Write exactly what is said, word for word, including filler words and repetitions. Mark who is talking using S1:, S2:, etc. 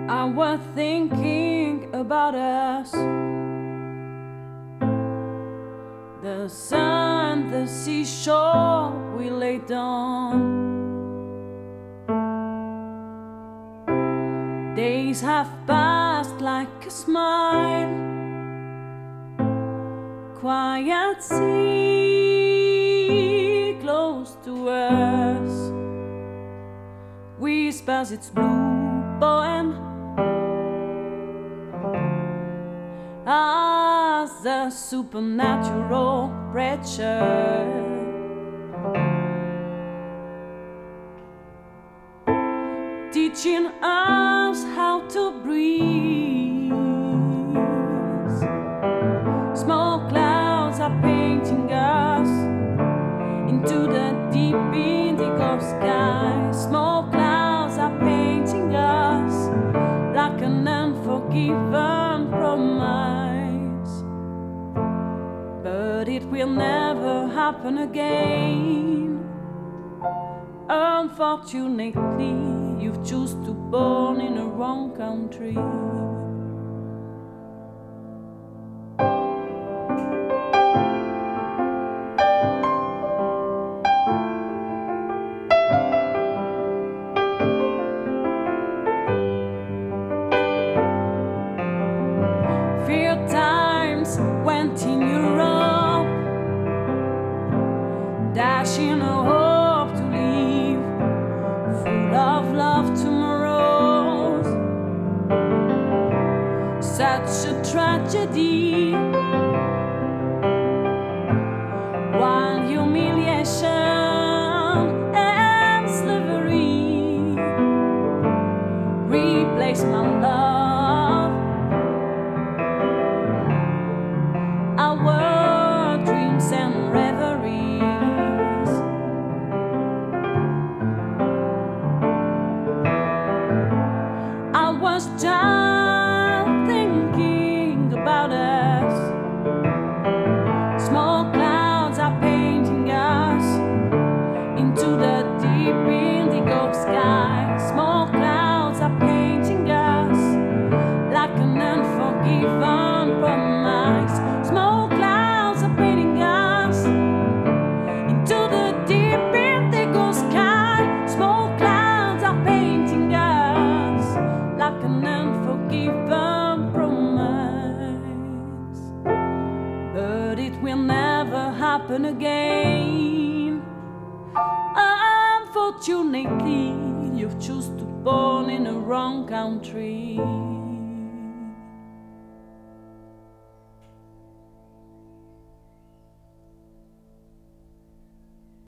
S1: I was thinking about us, the sun, the seashore we laid on. Days have passed like a smile, quiet sea close to us, whispers its blue poem as a supernatural pressure. Teaching us how to breathe. Small clouds are painting us into the deep indigo sky. Small clouds are painting us like an unforgiven promise. But it will never happen again. Unfortunately, you've chosen to born in a wrong country. Few times went in Europe, dashing a hope to live, full of love tomorrows. Such a tragedy, one humiliation and slavery replaced my love. Our dreams and reveries. I was just thinking about us. Small clouds are painting us into the deep indigo sky. Small clouds are painting us like an unforgiven promise. Small clouds are painting us into the deep indigo sky. Small clouds are painting us like an unforgiven promise. But it will never happen again. Unfortunately, you've chosen to born in a wrong country.